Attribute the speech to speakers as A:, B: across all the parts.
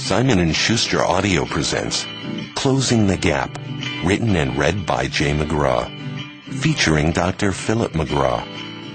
A: Simon & Schuster Audio presents Closing the Gap, written and read by Jay McGraw, featuring Dr. Philip McGraw.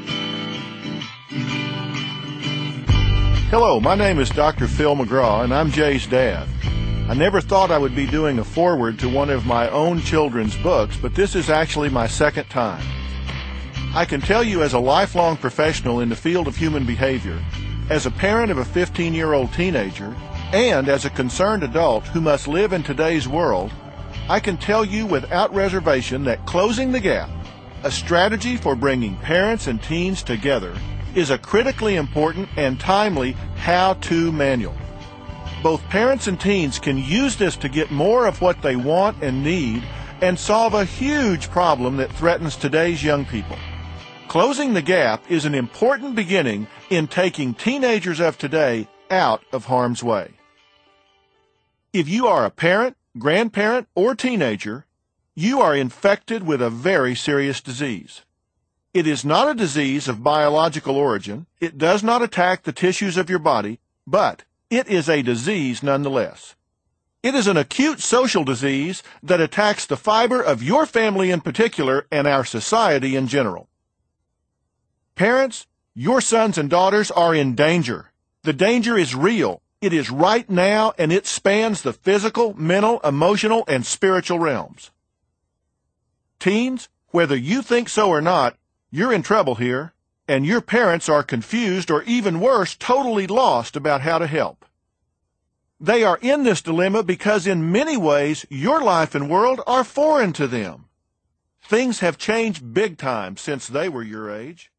B: Hello, my name is Dr. Phil McGraw, and I'm Jay's dad. I never thought I would be doing a foreword to one of my own children's books, but this is actually my second time. I can tell you as a lifelong professional in the field of human behavior, as a parent of a 15-year-old teenager, and as a concerned adult who must live in today's world, I can tell you without reservation that Closing the Gap, a strategy for bringing parents and teens together, is a critically important and timely how-to manual. Both parents and teens can use this to get more of what they want and need and solve a huge problem that threatens today's young people. Closing the Gap is an important beginning in taking teenagers of today out of harm's way. If you are a parent, grandparent, or teenager, you are infected with a very serious disease. It is not a disease of biological origin. It does not attack the tissues of your body, but it is a disease nonetheless. It is an acute social disease that attacks the fiber of your family in particular and our society in general. Parents, your sons and daughters are in danger. The danger is real. It is right now, and it spans the physical, mental, emotional, and spiritual realms. Teens, whether you think so or not, you're in trouble here, and your parents are confused or even worse, totally lost about how to help. They are in this dilemma because in many ways your life and world are foreign to them. Things have changed big time since they were your age.